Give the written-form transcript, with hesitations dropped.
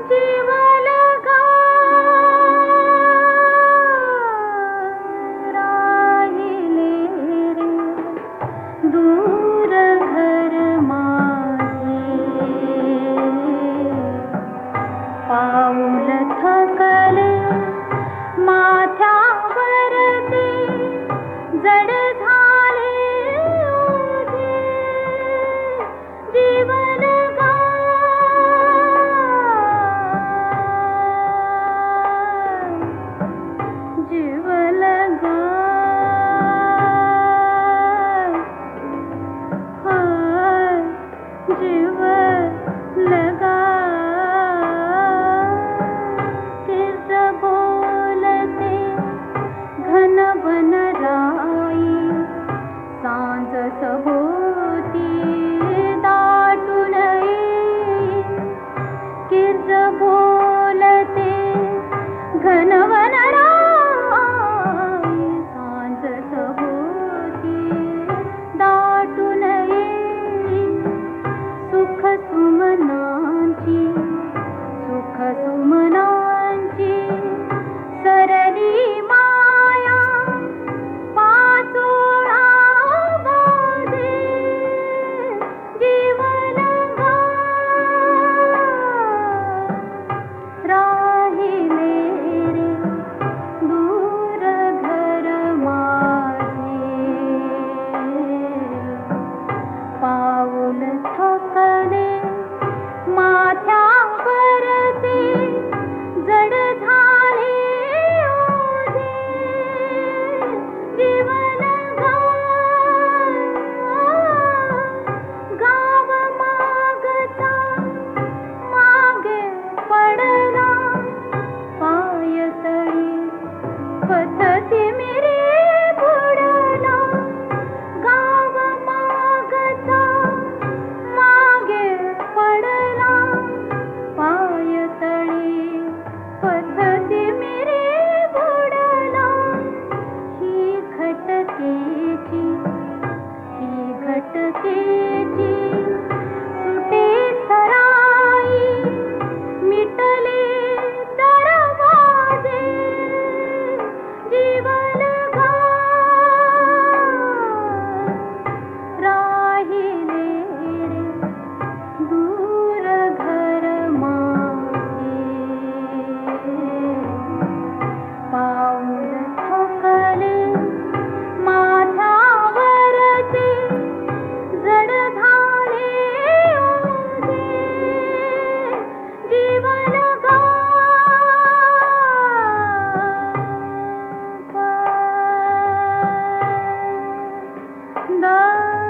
जीवलगा राहिले रे दूर घर माझे पाऊल थकले माथ्यावरती जड झाले ओझे जीवलगा जीवलगा जीवलगा किस बोलते घन वनराई सांज सभोवती दाटून येई किस बोलते घन वनराई सांज सभोवती दाटून येई सुख सुमनांची सरली माया पाचोळा बाजे जीवलगा राहिले रे दूर घर माझे पाऊल थकले माथ्यावरती जड झाले ओझे जीवलगा गाव मागचा मागे पडला पायतळी पथती मिरी बुडला गाव मागचा मागे पडला पायतळी पथती मिरी बुडला ही घटकेची सुटे सराई मिटले दरवाजे जीवलगा राहिले रे दूर घर माझे पाऊल थकले माथ्यावरती जड झाले ओझे जीवलगा दा